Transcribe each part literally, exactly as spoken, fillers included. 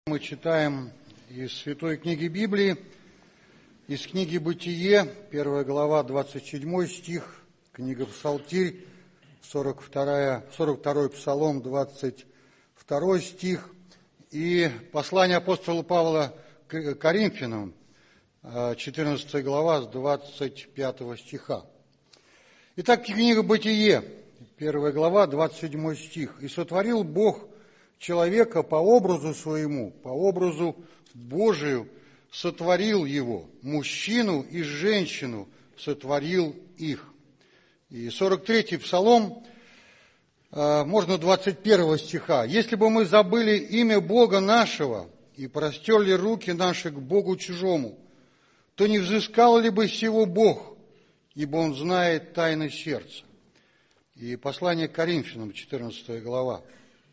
Мы читаем из Святой книги Библии, из книги Бытие, первая глава, двадцать седьмой стих, книга Псалтирь, сорок второй, сорок второй Псалом, двадцать второй стих, и послание апостола Павла к Коринфянам, четырнадцатая глава, с двадцать пятого стиха. Итак, книга Бытие, первая глава, двадцать седьмой стих. «И сотворил Бог человека по образу своему, по образу Божию сотворил его, мужчину и женщину сотворил их». И сорок третий Псалом, можно двадцать первого стиха. «Если бы мы забыли имя Бога нашего и простерли руки наши к Богу чужому, то не взыскал ли бы сего Бог, ибо Он знает тайны сердца». И послание к Коринфянам, четырнадцатая глава.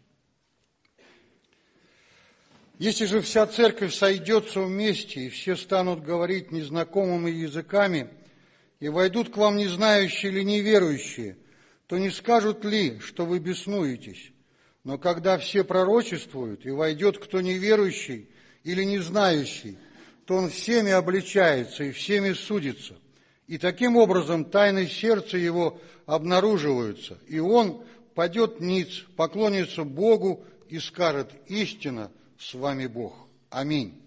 «Если же вся церковь сойдется вместе, и все станут говорить незнакомыми языками, и войдут к вам незнающие или неверующие, то не скажут ли, что вы беснуетесь? Но когда все пророчествуют, и войдет кто неверующий или незнающий, то он всеми обличается и всеми судится. И таким образом тайны сердца его обнаруживаются, и он падет ниц, поклонится Богу и скажет: истина, с вами Бог. Аминь».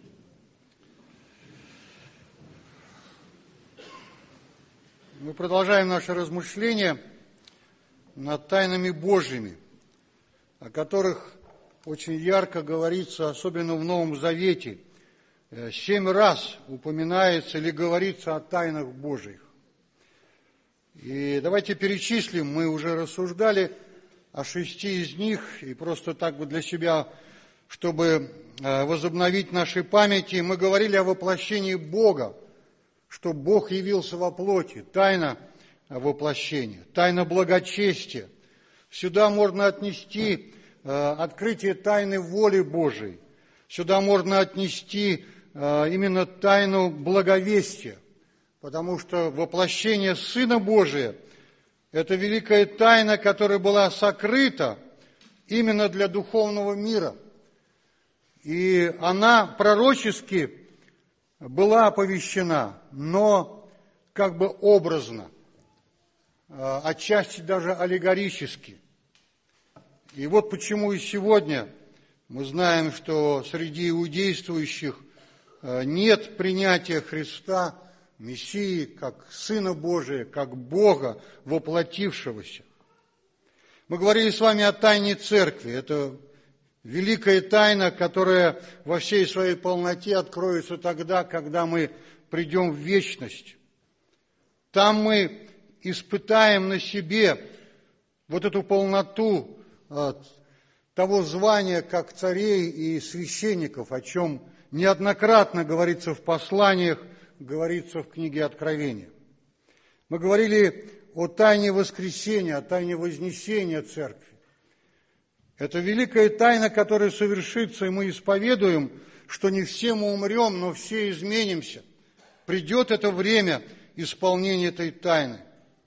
Мы продолжаем наше размышление над тайнами Божьими, о которых очень ярко говорится, особенно в Новом Завете. Семь раз упоминается или говорится о тайнах Божьих. И давайте перечислим, мы уже рассуждали о шести из них, и просто так вот для себя, чтобы возобновить наши памяти, мы говорили о воплощении Бога, что Бог явился во плоти, тайна воплощения, тайна благочестия. Сюда можно отнести открытие тайны воли Божией, сюда можно отнести именно тайну благовестия, потому что воплощение Сына Божия – это великая тайна, которая была сокрыта именно для духовного мира. И она пророчески была оповещена, но как бы образно, отчасти даже аллегорически. И вот почему и сегодня мы знаем, что среди иудействующих нет принятия Христа, Мессии, как Сына Божия, как Бога, воплотившегося. Мы говорили с вами о тайне Церкви. Это великая тайна, которая во всей своей полноте откроется тогда, когда мы придем в вечность. Там мы испытаем на себе вот эту полноту того звания, как царей и священников, о чем неоднократно говорится в посланиях, говорится в книге Откровения. Мы говорили о тайне воскресения, о тайне вознесения Церкви. Это великая тайна, которая совершится, и мы исповедуем, что не все мы умрем, но все изменимся. Придет это время исполнения этой тайны.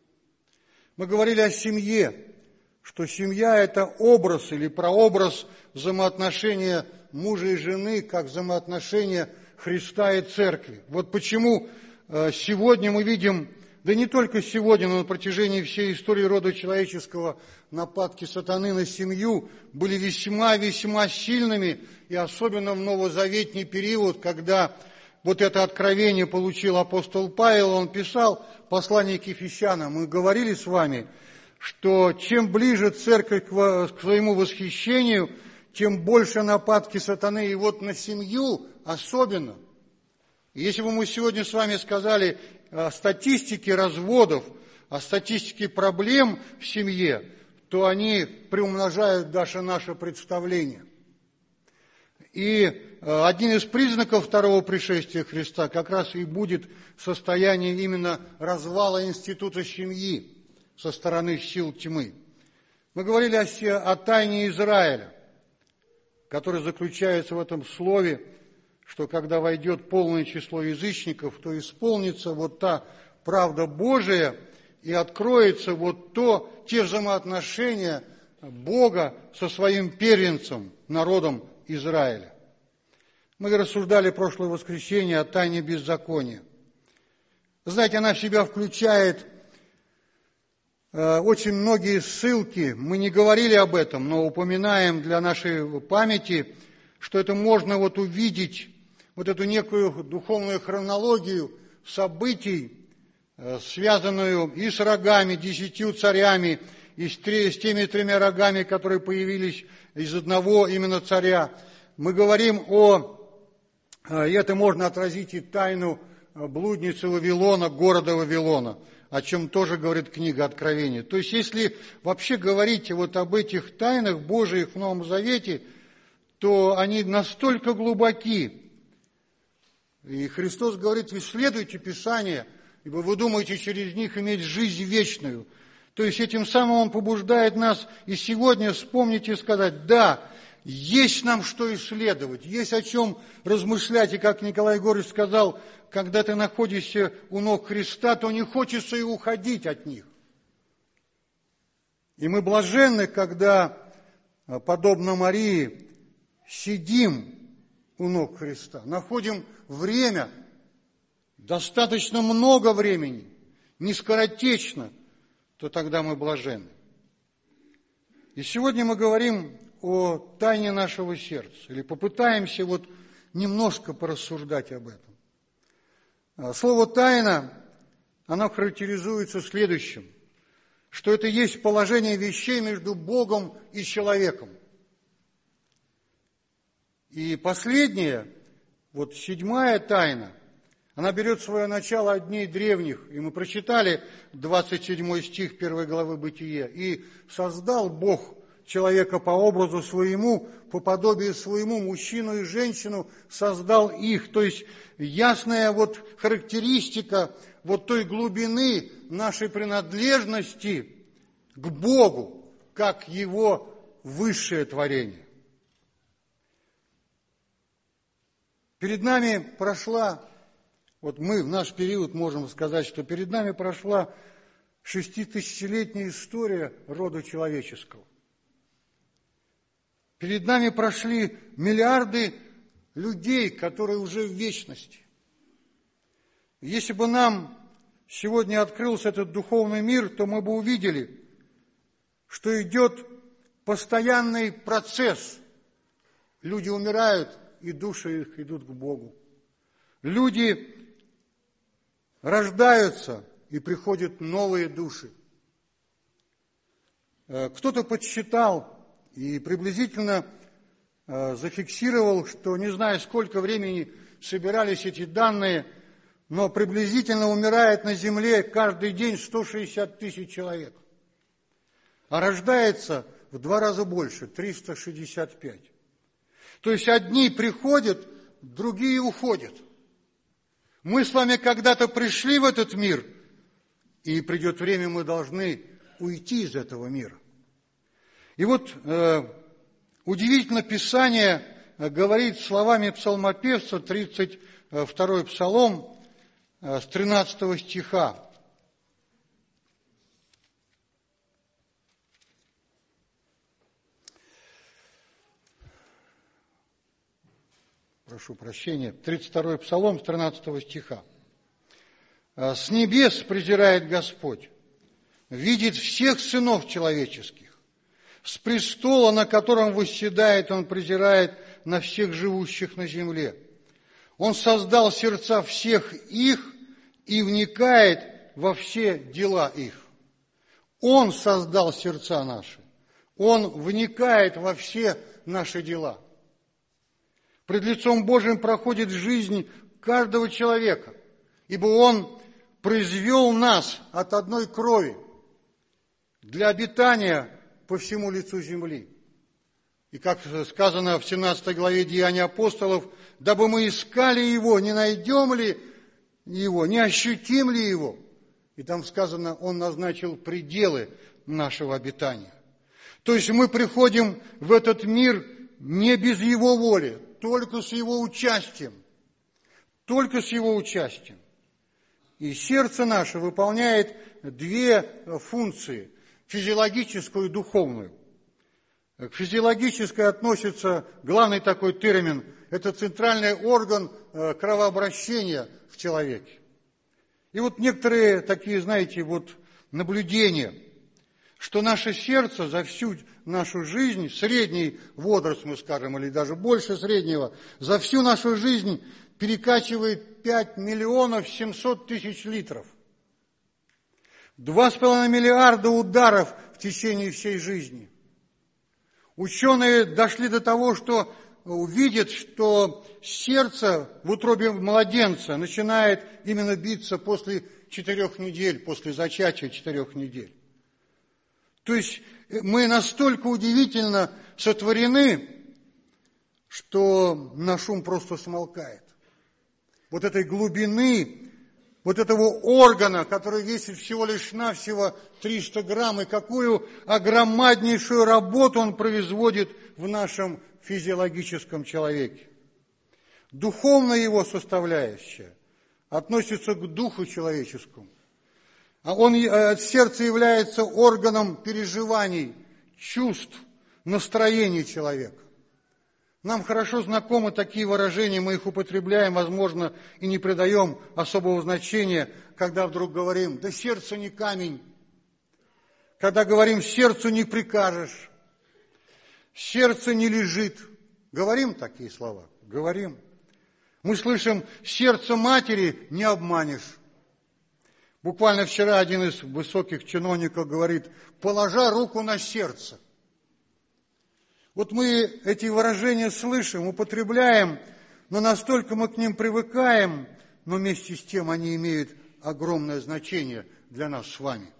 Мы говорили о семье, что семья – это образ или прообраз взаимоотношения мужа и жены, как взаимоотношения Христа и Церкви. Вот почему сегодня мы видим, да не только сегодня, но на протяжении всей истории рода человеческого, нападки сатаны на семью были весьма-весьма сильными, и особенно в новозаветний период, когда вот это откровение получил апостол Павел, он писал послание к Ефесянам. Мы говорили с вами, что чем ближе церковь к своему восхищению, тем больше нападки сатаны, и вот на семью особенно. Если бы мы сегодня с вами сказали о статистике разводов, о статистике проблем в семье, то они приумножают даже наше представление. И один из признаков второго пришествия Христа как раз и будет состояние именно развала института семьи со стороны сил тьмы. Мы говорили о, о тайне Израиля, которая заключается в этом слове, что когда войдет полное число язычников, то исполнится вот та правда Божия, и откроется вот то, те взаимоотношения Бога со своим первенцем, народом Израиля. Мы рассуждали прошлое воскресенье о тайне беззакония. Знаете, она в себя включает э, очень многие ссылки. Мы не говорили об этом, но упоминаем для нашей памяти, что это можно вот увидеть, вот эту некую духовную хронологию событий, э, связанную и с рогами, десятью царями, и с, три, с теми тремя рогами, которые появились из одного именно царя. Мы говорим о, и это можно отразить и тайну блудницы Вавилона, города Вавилона, о чем тоже говорит книга Откровения. То есть, если вообще говорить вот об этих тайнах Божиих в Новом Завете, то они настолько глубоки. И Христос говорит: исследуйте Писание, ибо вы думаете через них иметь жизнь вечную. То есть, этим самым Он побуждает нас и сегодня вспомнить и сказать: да, есть нам что исследовать, есть о чем размышлять. И как Николай Егорович сказал, когда ты находишься у ног Христа, то не хочется и уходить от них. И мы блаженны, когда, подобно Марии, сидим у ног Христа, находим время, достаточно много времени, не скоротечно, то тогда мы блаженны. И сегодня мы говорим о тайне нашего сердца, или попытаемся вот немножко порассуждать об этом. Слово «тайна», оно характеризуется следующим, что это есть положение вещей между Богом и человеком. И последняя, вот седьмая тайна, она берет свое начало от дней древних, и мы прочитали двадцать седьмой стих первой главы Бытия. «И создал Бог человека по образу своему, по подобию своему, мужчину и женщину создал их». То есть ясная вот характеристика вот той глубины нашей принадлежности к Богу, как Его высшее творение. Перед нами прошла, вот мы в наш период можем сказать, что перед нами прошла шеститысячелетняя история рода человеческого. Перед нами прошли миллиарды людей, которые уже в вечности. Если бы нам сегодня открылся этот духовный мир, то мы бы увидели, что идет постоянный процесс. Люди умирают, и души их идут к Богу. Люди рождаются, и приходят новые души. Кто-то подсчитал и приблизительно э, зафиксировал, что не знаю, сколько времени собирались эти данные, но приблизительно умирает на земле каждый день сто шестьдесят тысяч человек. А рождается в два раза больше, триста шестьдесят пять. То есть одни приходят, другие уходят. Мы с вами когда-то пришли в этот мир, и придет время, мы должны уйти из этого мира. И вот э, удивительно, Писание говорит словами псалмопевца, тридцать второй псалом, э, с тринадцатого стиха. Прошу прощения, тридцать второй псалом с тринадцатого стиха. «С небес презирает Господь, видит всех сынов человеческих. С престола, на котором восседает, Он презирает на всех живущих на земле. Он создал сердца всех их и вникает во все дела их». Он создал сердца наши. Он вникает во все наши дела. Пред лицом Божьим проходит жизнь каждого человека, ибо Он произвел нас от одной крови для обитания по всему лицу земли. И как сказано в семнадцатой главе Деяний апостолов, дабы мы искали Его, не найдем ли Его, не ощутим ли Его. И там сказано, Он назначил пределы нашего обитания. То есть мы приходим в этот мир не без Его воли, только с Его участием. Только с Его участием. И сердце наше выполняет две функции – физиологическую и духовную. К физиологической относится главный такой термин – это центральный орган кровообращения в человеке. И вот некоторые такие, знаете, вот наблюдения, что наше сердце за всю нашу жизнь, средний возраст, мы скажем, или даже больше среднего, за всю нашу жизнь перекачивает пять миллионов семьсот тысяч литров. Два с половиной миллиарда ударов в течение всей жизни. Ученые дошли до того, что увидят, что сердце в утробе младенца начинает именно биться после четырех недель, после зачатия четырех недель. То есть мы настолько удивительно сотворены, что наш ум просто смолкает. Вот этой глубины, вот этого органа, который весит всего лишь навсего триста грамм, и какую огромнейшую работу он производит в нашем физиологическом человеке. Духовная его составляющая относится к духу человеческому. А он, сердце является органом переживаний, чувств, настроений человека. Нам хорошо знакомы такие выражения, мы их употребляем, возможно, и не придаем особого значения, когда вдруг говорим: да сердце не камень. Когда говорим: сердцу не прикажешь, сердце не лежит. Говорим такие слова? Говорим. Мы слышим: сердце матери не обманешь. Буквально вчера один из высоких чиновников говорит: положа руку на сердце. Вот мы эти выражения слышим, употребляем, но настолько мы к ним привыкаем, но вместе с тем они имеют огромное значение для нас с вами.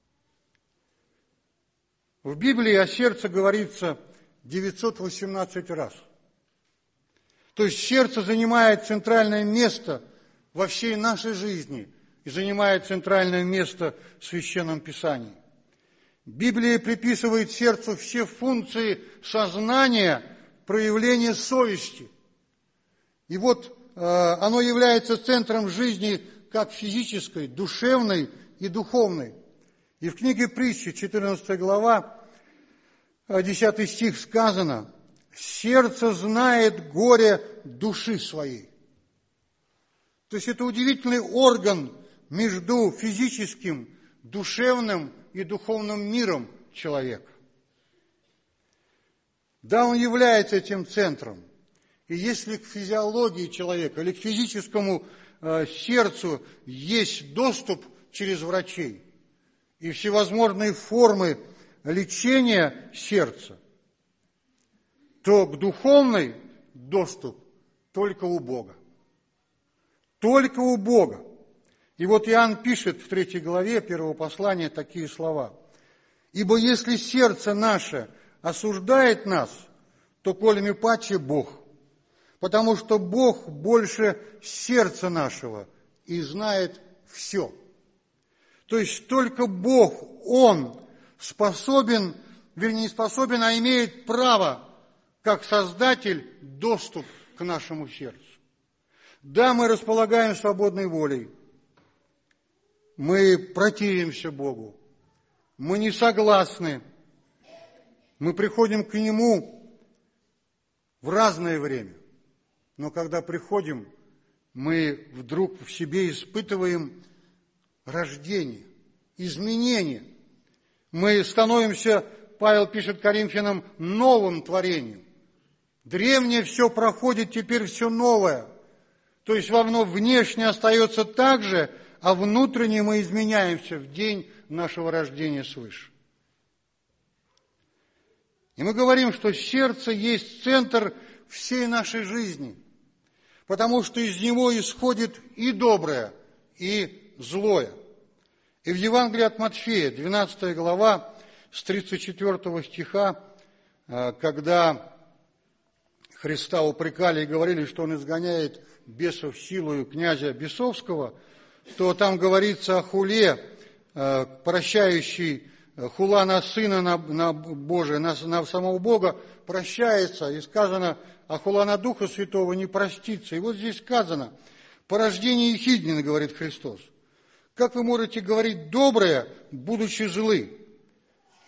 В Библии о сердце говорится девятьсот восемнадцать раз. То есть сердце занимает центральное место во всей нашей жизни и занимает центральное место в Священном Писании. Библия приписывает сердцу все функции сознания, проявления совести. И вот э, оно является центром жизни как физической, душевной и духовной. И в книге Притчи, четырнадцатая глава, десятый стих сказано: «Сердце знает горе души своей». То есть это удивительный орган между физическим, душевным и духовным миром человека. Да, он является этим центром. И если к физиологии человека или к физическому э, сердцу есть доступ через врачей и всевозможные формы лечения сердца, то к духовной доступ только у Бога. Только у Бога. И вот Иоанн пишет в третьей главе первого послания такие слова: «Ибо если сердце наше осуждает нас, то коли паче Бог, потому что Бог больше сердца нашего и знает все». То есть только Бог, Он способен, вернее не способен, а имеет право, как Создатель, доступ к нашему сердцу. Да, мы располагаем свободной волей, мы противимся Богу, мы не согласны, мы приходим к Нему в разное время. Но когда приходим, мы вдруг в себе испытываем рождение, изменение. Мы становимся, Павел пишет Коринфянам, новым творением. Древнее все проходит, теперь все новое. То есть оно внешне остается так же, а внутренне мы изменяемся в день нашего рождения свыше. И мы говорим, что сердце есть центр всей нашей жизни, потому что из него исходит и доброе, и злое. И в Евангелии от Матфея, двенадцатая глава, с тридцать четвёртого стиха, когда Христа упрекали и говорили, что Он изгоняет бесов силою князя бесовского, то там говорится о хуле, прощающей, хула на Сына, на, на Божия, на, на самого Бога прощается, и сказано, а хула на Духа Святого не простится. И вот здесь сказано: порождение ехиднины, говорит Христос. Как вы можете говорить доброе, будучи злы?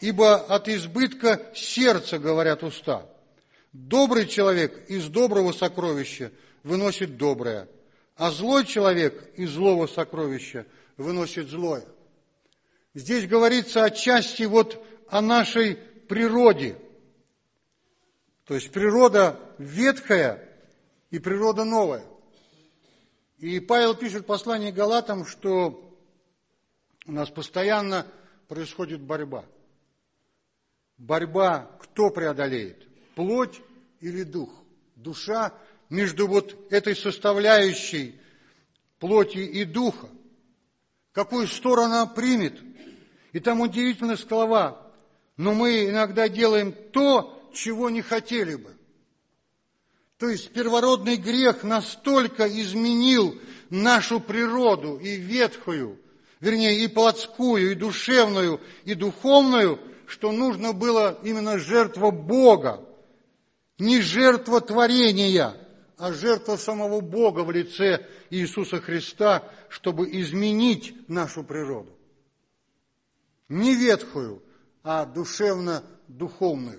ибо от избытка сердца говорят уста. Добрый человек из доброго сокровища выносит доброе, а злой человек из злого сокровища выносит злое. Здесь говорится отчасти вот о нашей природе. То есть природа ветхая и природа новая. И Павел пишет в послании к Галатам, что у нас постоянно происходит борьба. Борьба, кто преодолеет? Плоть или дух? Душа между вот этой составляющей плоти и духа. Какую сторону она примет? И там удивительные слова. Но мы иногда делаем то, чего не хотели бы. То есть первородный грех настолько изменил нашу природу, и ветхую, вернее, и плотскую, и душевную, и духовную, что нужно было именно жертва Бога. Не жертва творения, а жертва самого Бога в лице Иисуса Христа, чтобы изменить нашу природу. Не ветхую, а душевно-духовную.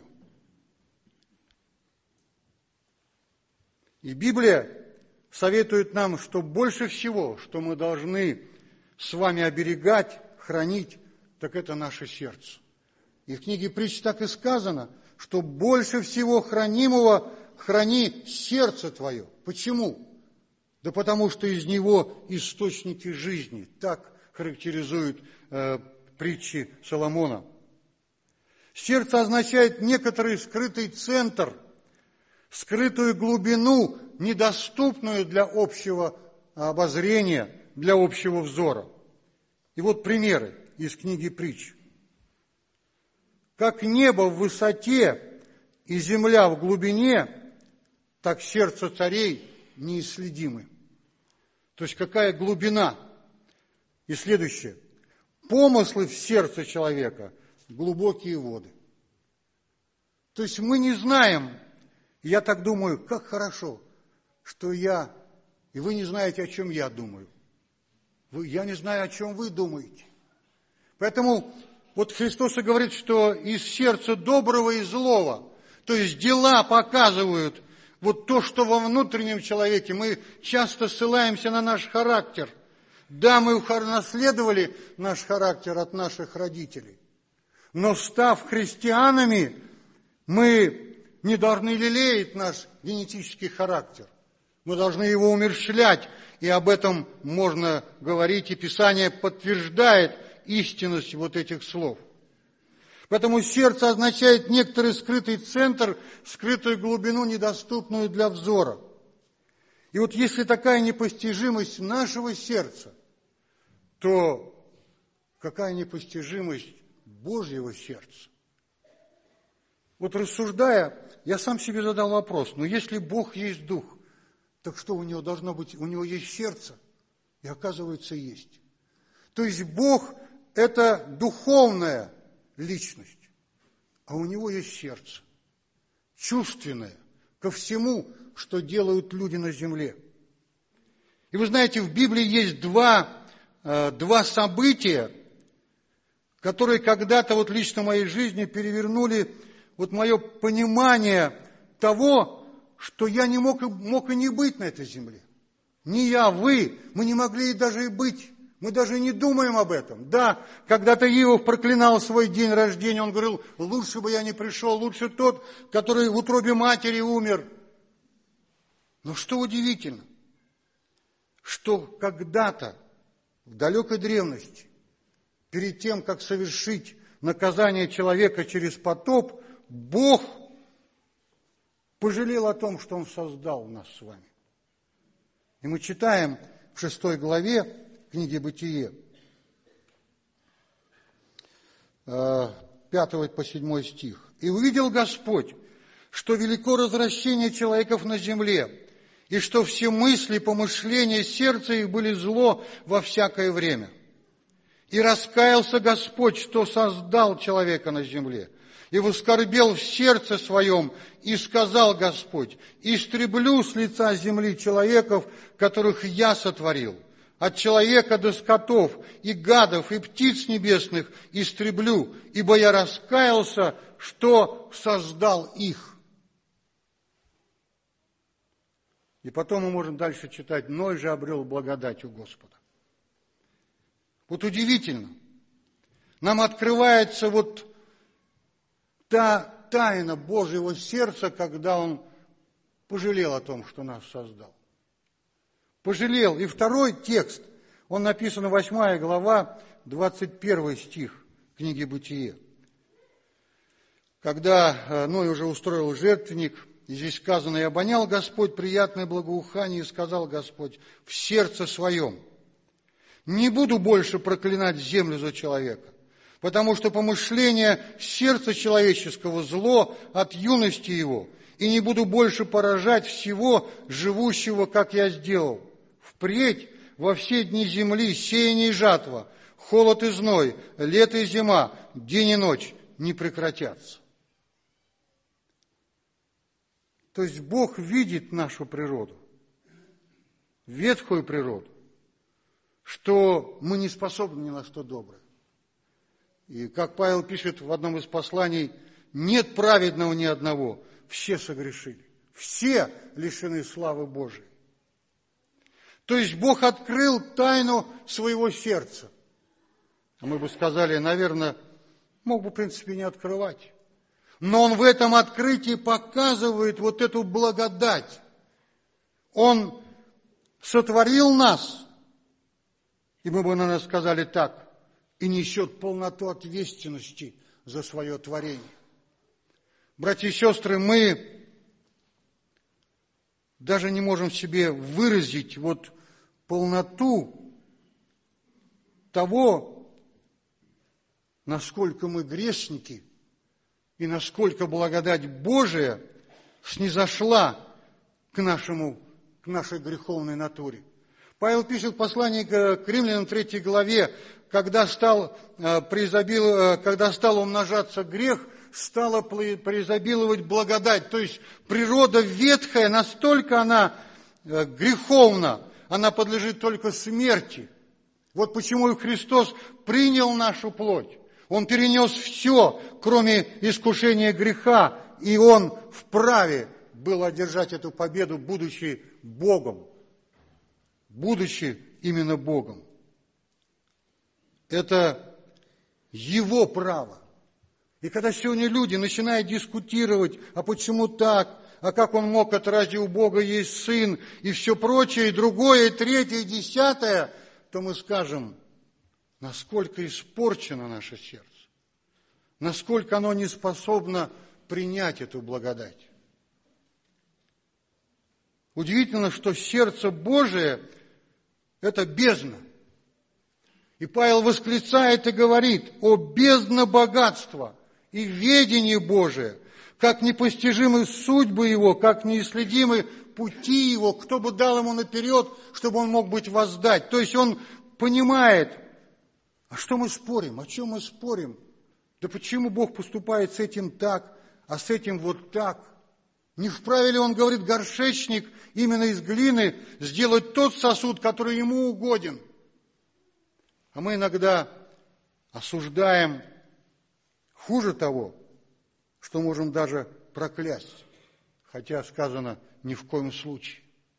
И Библия советует нам, что больше всего, что мы должны с вами оберегать, хранить, так это наше сердце. И в книге Притч так и сказано, что больше всего хранимого храни сердце твое. Почему? Да потому что из него источники жизни. Так характеризуют э, притчи Соломона. Сердце означает некоторый скрытый центр, скрытую глубину, недоступную для общего обозрения, для общего взора. И вот примеры из книги Притч. Как небо в высоте и земля в глубине, так сердце царей неисследимы. То есть какая глубина? И следующее. Помыслы в сердце человека – глубокие воды. То есть мы не знаем. Я так думаю, как хорошо, что я, и вы не знаете, о чем я думаю. Вы, я не знаю, о чем вы думаете. Поэтому вот Христос и говорит, что из сердца доброго и злого, то есть дела показывают вот то, что во внутреннем человеке. Мы часто ссылаемся на наш характер. Да, мы наследовали наш характер от наших родителей, но став христианами, мы не должны лелеять наш генетический характер. Мы должны его умерщвлять, и об этом можно говорить, и Писание подтверждает истинность вот этих слов. Поэтому сердце означает некоторый скрытый центр, скрытую глубину, недоступную для взора. И вот если такая непостижимость нашего сердца, то какая непостижимость Божьего сердца? Вот рассуждая, я сам себе задал вопрос, но если Бог есть Дух, так что у него должно быть, у него есть сердце? И оказывается, есть. То есть Бог – это духовная личность, а у него есть сердце, чувственное ко всему, что делают люди на земле. И вы знаете, в Библии есть два, два события, которые когда-то вот лично в моей жизни перевернули вот мое понимание того, что я не мог, мог и не быть на этой земле. Не я, вы, мы не могли и даже и быть. Мы даже не думаем об этом. Да, когда-то Иов проклинал свой день рождения, он говорил, лучше бы я не пришел, лучше тот, который в утробе матери умер. Но что удивительно, что когда-то, в далекой древности, перед тем, как совершить наказание человека через потоп, Бог пожалел о том, что Он создал нас с вами. И мы читаем в шестой главе книги «Бытие», пятого по седьмой стих. «И увидел Господь, что велико развращение человеков на земле, и что все мысли, помышления сердца их были зло во всякое время. И раскаялся Господь, что создал человека на земле, и воскорбел в сердце своем, и сказал Господь, истреблю с лица земли человеков, которых я сотворил, от человека до скотов, и гадов, и птиц небесных истреблю, ибо я раскаялся, что создал их». И потом мы можем дальше читать: «Ной же обрел благодать у Господа». Вот удивительно. Нам открывается вот та тайна Божьего сердца, когда Он пожалел о том, что нас создал. Пожалел. И второй текст, он написан, восьмая глава, двадцать первый стих книги «Бытие». Когда Ной уже устроил жертвенник, и здесь сказано: «И обонял Господь приятное благоухание, и сказал Господь в сердце своем: не буду больше проклинать землю за человека, потому что помышление сердца человеческого зло от юности его, и не буду больше поражать всего живущего, как я сделал. Впредь во все дни земли сеяние и жатва, холод и зной, лето и зима, день и ночь не прекратятся». То есть Бог видит нашу природу, ветхую природу, что мы не способны ни на что доброе. И как Павел пишет в одном из посланий: «Нет праведного ни одного, все согрешили, все лишены славы Божией». То есть Бог открыл тайну своего сердца. А мы бы сказали, наверное, мог бы, в принципе, не открывать. Но Он в этом открытии показывает вот эту благодать. Он сотворил нас, и мы бы, наверное, сказали так, и несет полноту ответственности за свое творение. Братья и сестры, мы даже не можем себе выразить вот полноту того, насколько мы грешники, и насколько благодать Божия снизошла к, нашему, к нашей греховной натуре. Павел пишет в послании к Римлянам третьей главе: когда стал, преизобил, когда стал умножаться грех, стала преизобиловать благодать. То есть природа ветхая, настолько она греховна, она подлежит только смерти. Вот почему и Христос принял нашу плоть. Он перенес все, кроме искушения греха, и Он вправе был одержать эту победу, будучи Богом. Будучи именно Богом. Это Его право. И когда сегодня люди начинают дискутировать, а почему так, а как он мог, это разве у Бога есть Сын, и все прочее, и другое, и третье, и десятое, то мы скажем: насколько испорчено наше сердце, насколько оно не способно принять эту благодать. Удивительно, что сердце Божие – это бездна. И Павел восклицает и говорит: «О бездна богатства и ведение Божие, как непостижимы судьбы Его, как неисследимы пути Его, кто бы дал Ему наперед, чтобы Он мог быть воздать». То есть он понимает, а что мы спорим, о чем мы спорим? Да почему Бог поступает с этим так, а с этим вот так? Не вправе ли Он, говорит, горшечник именно из глины сделать тот сосуд, который ему угоден? А мы иногда осуждаем хуже того, что можем даже проклясть, хотя сказано ни в коем случае.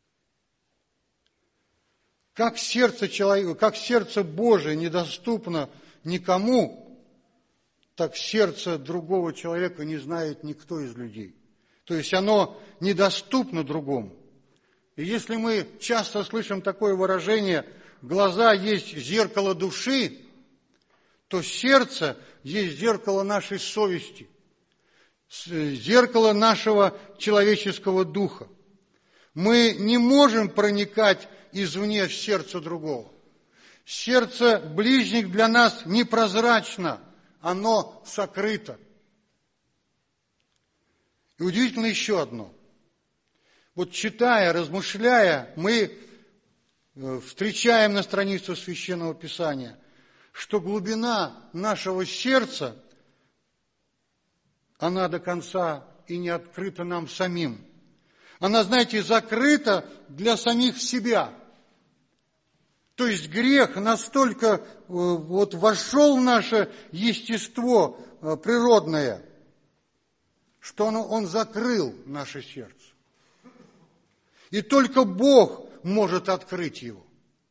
Как сердце человека, как сердце Божие недоступно никому, так сердце другого человека не знает никто из людей. То есть оно недоступно другому. И если мы часто слышим такое выражение: глаза есть зеркало души, то сердце есть зеркало нашей совести, зеркало нашего человеческого духа. Мы не можем проникать извне в сердце другого. Сердце ближних для нас непрозрачно, оно сокрыто. И удивительно еще одно. Вот читая, размышляя, мы встречаем на страницах Священного Писания, что глубина нашего сердца, она до конца и не открыта нам самим. Она, знаете, закрыта для самих себя. То есть грех настолько вот вошел в наше естество природное, что он, он закрыл наше сердце. И только Бог может открыть его.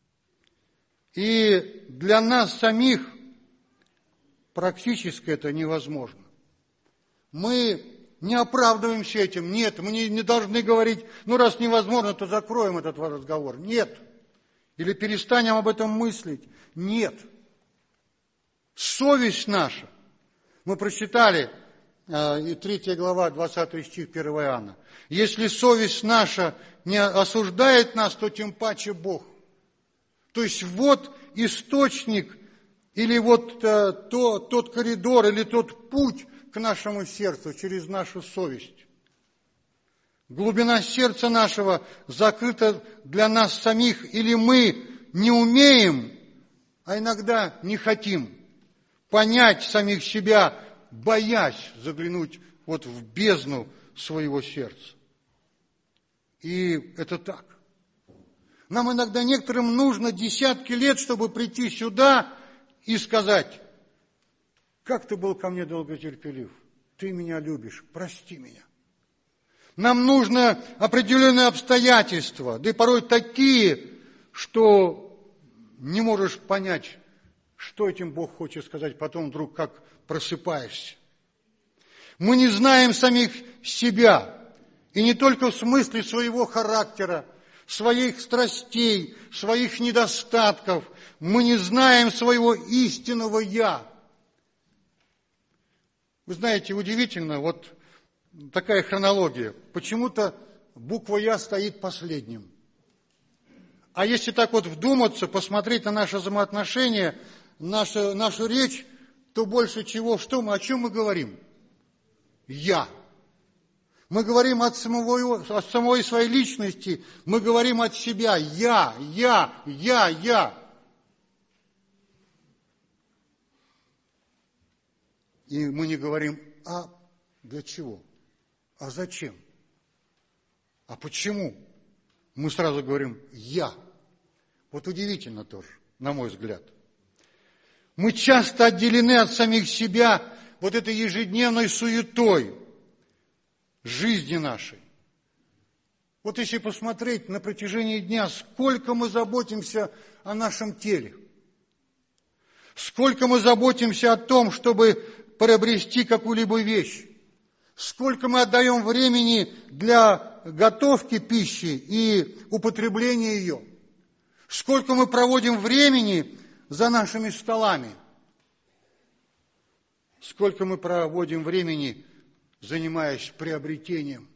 И для нас самих практически это невозможно. Мы не оправдываемся этим. Нет, мы не, не должны говорить, ну раз невозможно, то закроем этот разговор. Нет. Или перестанем об этом мыслить. Нет. Совесть наша. Мы прочитали, и третья глава, двадцатый стих первого Иоанна. Если совесть наша не осуждает нас, то тем паче Бог. То есть вот источник, или вот то, тот коридор, или тот путь к нашему сердцу через нашу совесть. Глубина сердца нашего закрыта для нас самих, или мы не умеем, а иногда не хотим понять самих себя, боясь заглянуть вот в бездну своего сердца. И это так. Нам иногда некоторым нужно десятки лет, чтобы прийти сюда и сказать: как ты был ко мне долготерпелив, ты меня любишь, прости меня. Нам нужно определенные обстоятельства, да и порой такие, что не можешь понять, что этим Бог хочет сказать, потом вдруг как просыпаешься. Мы не знаем самих себя, и не только в смысле своего характера, своих страстей, своих недостатков. Мы не знаем своего истинного «я». Вы знаете, удивительно, вот такая хронология. Почему-то буква «Я» стоит последним. А если так вот вдуматься, посмотреть на наши взаимоотношения, нашу, нашу речь, то больше чего, что мы, о чем мы говорим? «Я». Мы говорим от, самого, от самой своей личности, мы говорим от себя «я», «я», «я», «я». И мы не говорим «а для чего?», «а зачем?», «а почему?». Мы сразу говорим «я». Вот удивительно тоже, на мой взгляд. Мы часто отделены от самих себя вот этой ежедневной суетой жизни нашей. Вот если посмотреть на протяжении дня, сколько мы заботимся о нашем теле, сколько мы заботимся о том, чтобы приобрести какую-либо вещь, сколько мы отдаем времени для готовки пищи и употребления ее, сколько мы проводим времени за нашими столами, сколько мы проводим времени, занимаясь приобретением.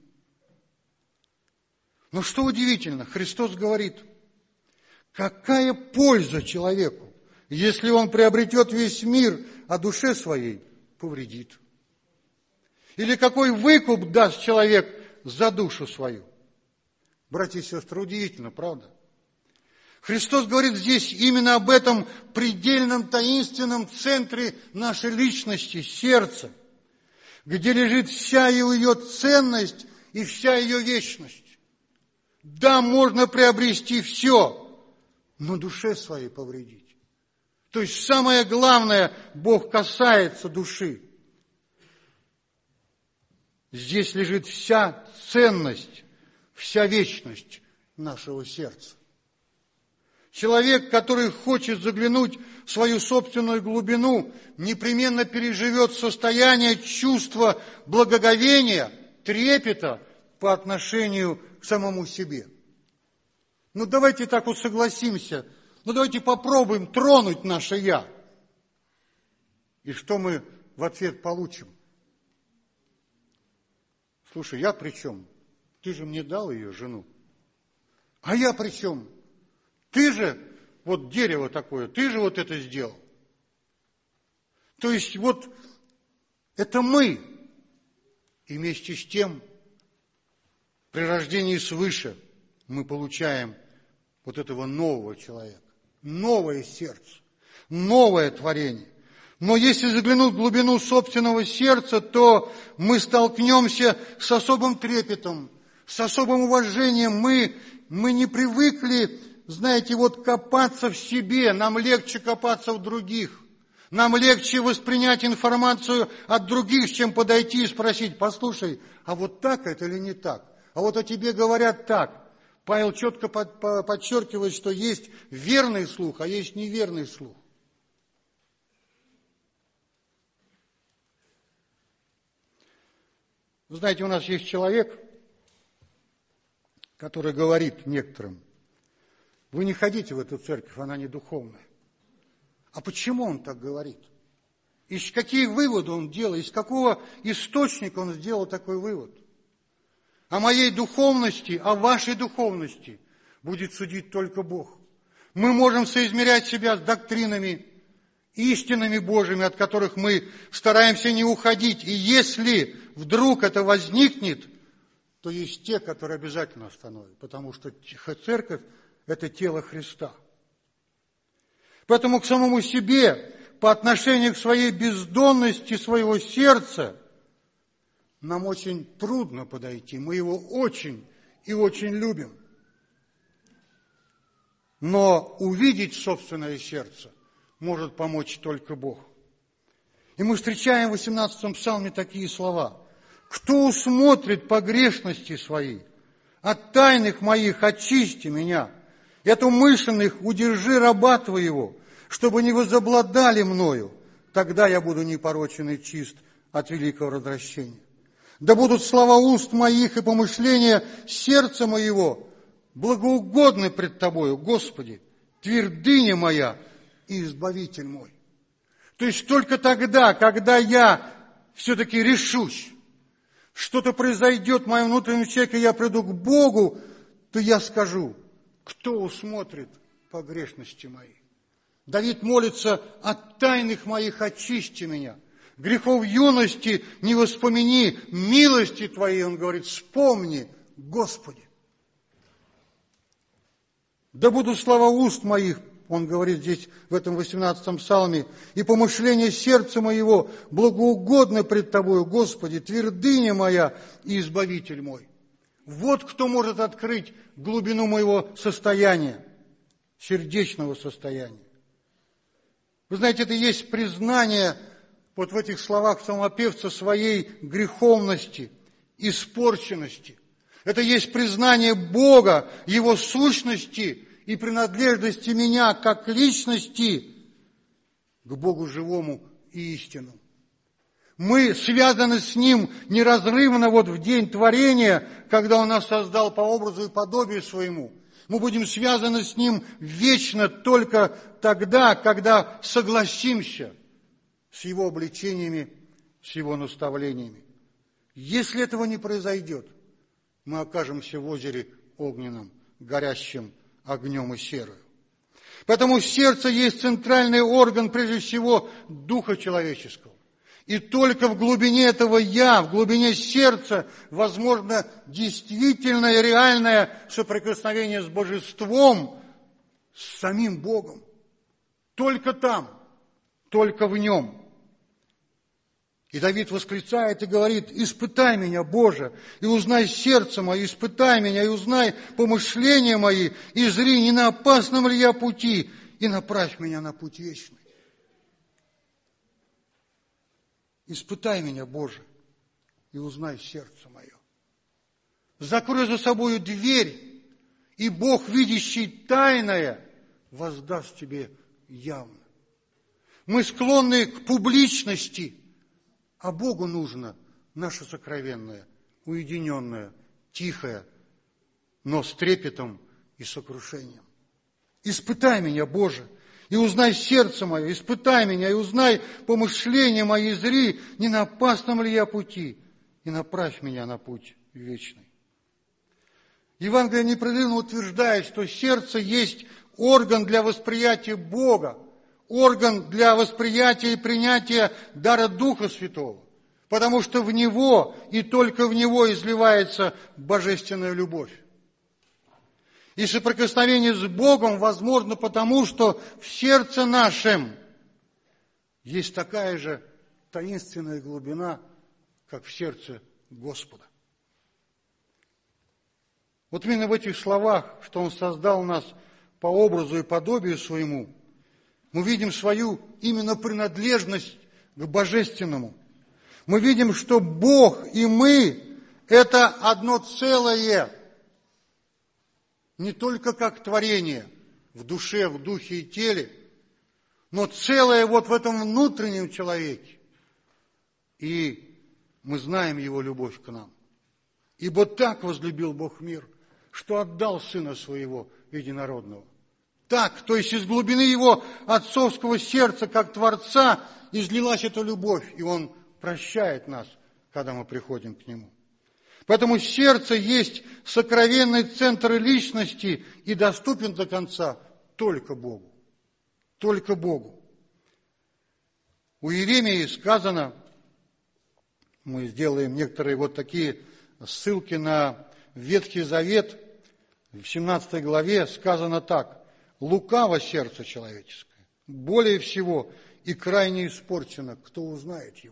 Но что удивительно, Христос говорит, какая польза человеку, если он приобретет весь мир, а душе своей повредит? Или какой выкуп даст человек за душу свою? Братья и сестры, удивительно, правда? Христос говорит здесь именно об этом предельном таинственном центре нашей личности, сердца, где лежит вся ее ценность и вся ее вечность. Да, можно приобрести все, но душе своей повредить. То есть самое главное, Бог касается души. Здесь лежит вся ценность, вся вечность нашего сердца. Человек, который хочет заглянуть в свою собственную глубину, непременно переживет состояние чувства благоговения, трепета по отношению к самому себе. Ну, давайте так вот согласимся, ну, давайте попробуем тронуть наше «я». И что мы в ответ получим? Слушай, я при чем? Ты же мне дал ее жену. А я при чем? Ты же, вот дерево такое, ты же вот это сделал. То есть вот это мы. И вместе с тем, при рождении свыше, мы получаем вот этого нового человека, новое сердце, новое творение. Но если заглянуть в глубину собственного сердца, то мы столкнемся с особым трепетом, с особым уважением. Мы, мы не привыкли знаете, вот копаться в себе, нам легче копаться в других. Нам легче воспринять информацию от других, чем подойти и спросить: послушай, а вот так это или не так? А вот о тебе говорят так. Павел четко подчеркивает, что есть верный слух, а есть неверный слух. Вы знаете, у нас есть человек, который говорит некоторым: вы не ходите в эту церковь, она не духовная. А почему он так говорит? Из какие выводы он делает? Из какого источника он сделал такой вывод? О моей духовности, о вашей духовности будет судить только Бог. Мы можем соизмерять себя с доктринами, истинами Божьими, от которых мы стараемся не уходить. И если вдруг это возникнет, то есть те, которые обязательно остановят, потому что церковь – это тело Христа. Поэтому к самому себе, по отношению к своей бездонности своего сердца, нам очень трудно подойти. Мы его очень и очень любим. Но увидеть собственное сердце может помочь только Бог. И мы встречаем в восемнадцатом псалме такие слова: «Кто усмотрит погрешности свои? От тайных моих очисти меня, и от умышленных удержи раба твоего, чтобы не возобладали мною, тогда я буду непорочен и чист от великого развращения. Да будут слова уст моих и помышления сердца моего благоугодны пред Тобою, Господи, твердыня моя и избавитель мой». То есть только тогда, когда я все-таки решусь, что-то произойдет в моем внутреннем человеке, я приду к Богу, то я скажу: кто усмотрит погрешности мои? Давид молится: от тайных моих очисти меня. Грехов юности не воспомини, милости Твоей, он говорит, вспомни, Господи. Да будут слова уст моих, он говорит здесь в этом восемнадцатом псалме, и помышления сердца моего благоугодны пред Тобою, Господи, твердыня моя и избавитель мой. Вот кто может открыть глубину моего состояния, сердечного состояния. Вы знаете, это есть признание вот в этих словах псалмопевца своей греховности, испорченности. Это есть признание Бога, Его сущности и принадлежности меня как личности к Богу живому и истинному. Мы связаны с Ним неразрывно вот в день творения, когда Он нас создал по образу и подобию Своему. Мы будем связаны с Ним вечно только тогда, когда согласимся с Его обличениями, с Его наставлениями. Если этого не произойдет, мы окажемся в озере огненном, горящем огнем и серою. Поэтому сердце есть центральный орган, прежде всего, духа человеческого. И только в глубине этого «я», в глубине сердца, возможно действительное, реальное соприкосновение с Божеством, с самим Богом. Только там, только в Нем. И Давид восклицает и говорит: «Испытай меня, Боже, и узнай сердце мое, испытай меня, и узнай помышления мои, и зри, не на опасном ли я пути, и направь меня на путь вечный». Испытай меня, Боже, и узнай сердце мое. Закрой за собою дверь, и Бог, видящий тайное, воздаст тебе явно. Мы склонны к публичности, а Богу нужно наше сокровенное, уединенное, тихое, но с трепетом и сокрушением. Испытай меня, Боже, и узнай сердце мое, испытай меня, и узнай помышления мои, зри, не на опасном ли я пути, и направь меня на путь вечный. Евангелие непрерывно утверждает, что сердце есть орган для восприятия Бога, орган для восприятия и принятия дара Духа Святого, потому что в него и только в него изливается божественная любовь. И соприкосновение с Богом возможно потому, что в сердце нашем есть такая же таинственная глубина, как в сердце Господа. Вот именно в этих словах, что Он создал нас по образу и подобию своему, мы видим свою именно принадлежность к Божественному. Мы видим, что Бог и мы – это одно целое, не только как творение в душе, в духе и теле, но целое вот в этом внутреннем человеке. И мы знаем Его любовь к нам. Ибо так возлюбил Бог мир, что отдал Сына Своего Единородного. Так, то есть из глубины Его отцовского сердца, как Творца, излилась эта любовь, и Он прощает нас, когда мы приходим к Нему. Поэтому сердце есть сокровенный центр личности и доступен до конца только Богу. Только Богу. У Иеремии сказано, мы сделаем некоторые вот такие ссылки на Ветхий Завет, в семнадцатой главе сказано так: «Лукаво сердце человеческое, более всего и крайне испорчено, кто узнает его?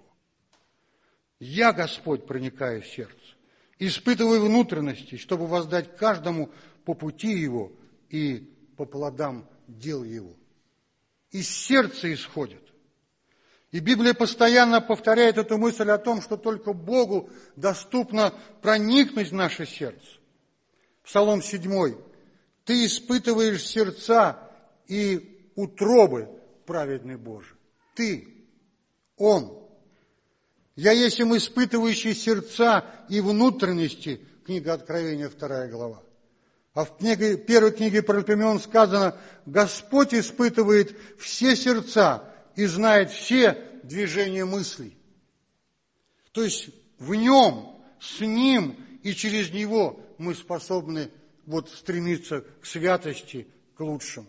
Я, Господь, проникаю в сердце, испытываю внутренности, чтобы воздать каждому по пути его и по плодам дел его». Из сердца исходит. И Библия постоянно повторяет эту мысль о том, что только Богу доступно проникнуть в наше сердце. Псалом седьмой. «Ты испытываешь сердца и утробы, праведный Боже». Ты, Он. «Я есть им испытывающий сердца и внутренности». Книга Откровения, вторая глава. А в книге, первой книге Паралипоменон сказано: «Господь испытывает все сердца и знает все движения мыслей». То есть в Нем, с Ним и через Него мы способны вот стремиться к святости, к лучшему.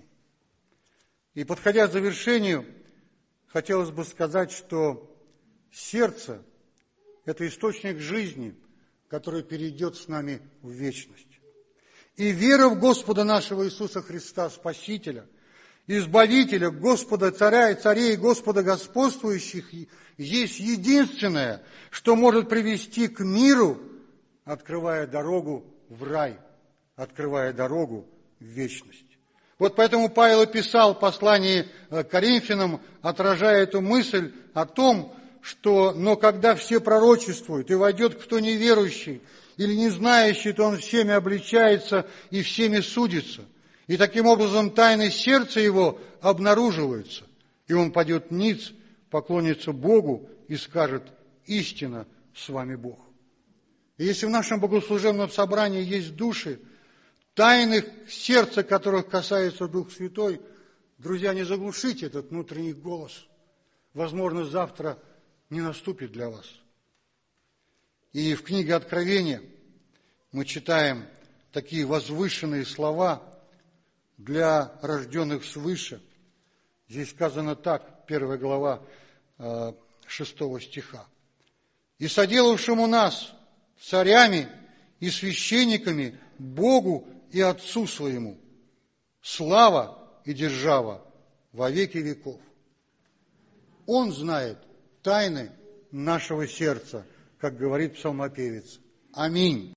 И подходя к завершению, хотелось бы сказать, что сердце – это источник жизни, который перейдет с нами в вечность. И вера в Господа нашего Иисуса Христа, Спасителя, Избавителя, Господа Царя и Царей, Господа Господствующих, есть единственное, что может привести к миру, открывая дорогу в рай, открывая дорогу в вечность. Вот поэтому Павел и писал в послании к Коринфянам, отражая эту мысль о том, что «но когда все пророчествуют, и войдет кто неверующий или не знающий, то он всеми обличается и всеми судится. И таким образом тайны сердца его обнаруживаются, и он падет ниц, поклонится Богу и скажет: истинно с вами Бог». И если в нашем богослужебном собрании есть души, тайных сердца, которых касается Дух Святой, друзья, не заглушите этот внутренний голос. Возможно, завтра не наступит для вас. И в книге Откровения мы читаем такие возвышенные слова для рожденных свыше. Здесь сказано так, первая глава шестого стиха. «И соделавшему нас царями и священниками Богу и Отцу своему слава и держава во веки веков». Он знает тайны нашего сердца, как говорит псалмопевец. Аминь.